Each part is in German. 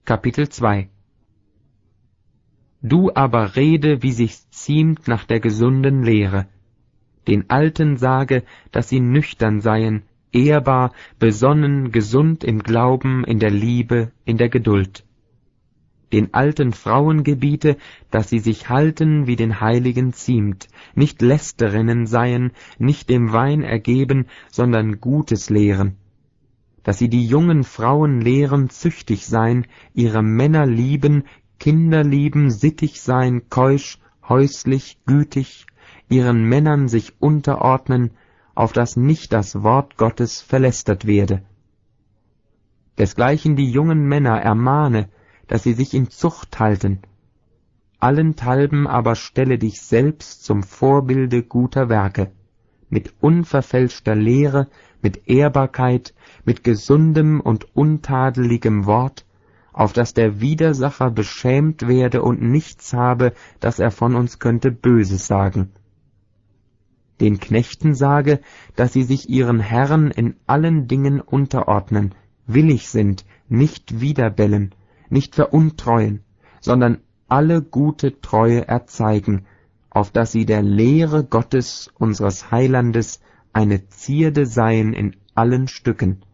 Kapitel 2. Du aber rede, wie sich's ziemt nach der gesunden Lehre. Den Alten sage, dass sie nüchtern seien, ehrbar, besonnen, gesund im Glauben, in der Liebe, in der Geduld. Den alten Frauen gebiete, dass sie sich halten, wie den Heiligen ziemt, nicht Lästerinnen seien, nicht dem Wein ergeben, sondern Gutes lehren. Dass sie die jungen Frauen lehren, züchtig sein, ihre Männer lieben, Kinder lieben, sittig sein, keusch, häuslich, gütig, ihren Männern sich unterordnen, auf dass nicht das Wort Gottes verlästert werde. Desgleichen die jungen Männer ermahne, dass sie sich in Zucht halten. Allenthalben aber stelle dich selbst zum Vorbilde guter Werke, mit unverfälschter Lehre, mit Ehrbarkeit, mit gesundem und untadeligem Wort, auf dass der Widersacher beschämt werde und nichts habe, dass er von uns könnte Böses sagen. Den Knechten sage, dass sie sich ihren Herren in allen Dingen unterordnen, willig sind, nicht widerbellen, nicht veruntreuen, sondern alle gute Treue erzeigen, auf dass sie der Lehre Gottes, unseres Heilandes, eine Zierde seien in allen Stücken.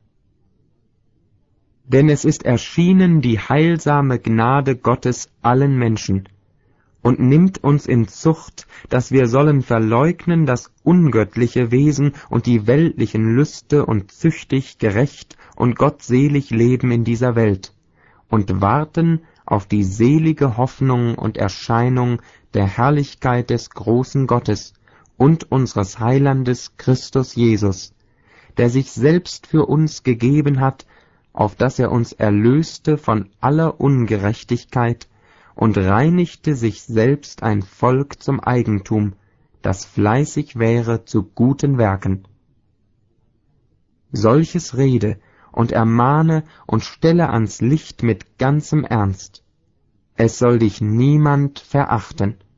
Denn es ist erschienen die heilsame Gnade Gottes allen Menschen, und nimmt uns in Zucht, dass wir sollen verleugnen das ungöttliche Wesen und die weltlichen Lüste und züchtig, gerecht und gottselig leben in dieser Welt, und warten auf die selige Hoffnung und Erscheinung der Herrlichkeit des großen Gottes und unseres Heilandes Christus Jesus, der sich selbst für uns gegeben hat, auf dass er uns erlöste von aller Ungerechtigkeit und reinigte sich selbst ein Volk zum Eigentum, das fleißig wäre zu guten Werken. Solches rede und ermahne und stelle ans Licht mit ganzem Ernst. Es soll dich niemand verachten.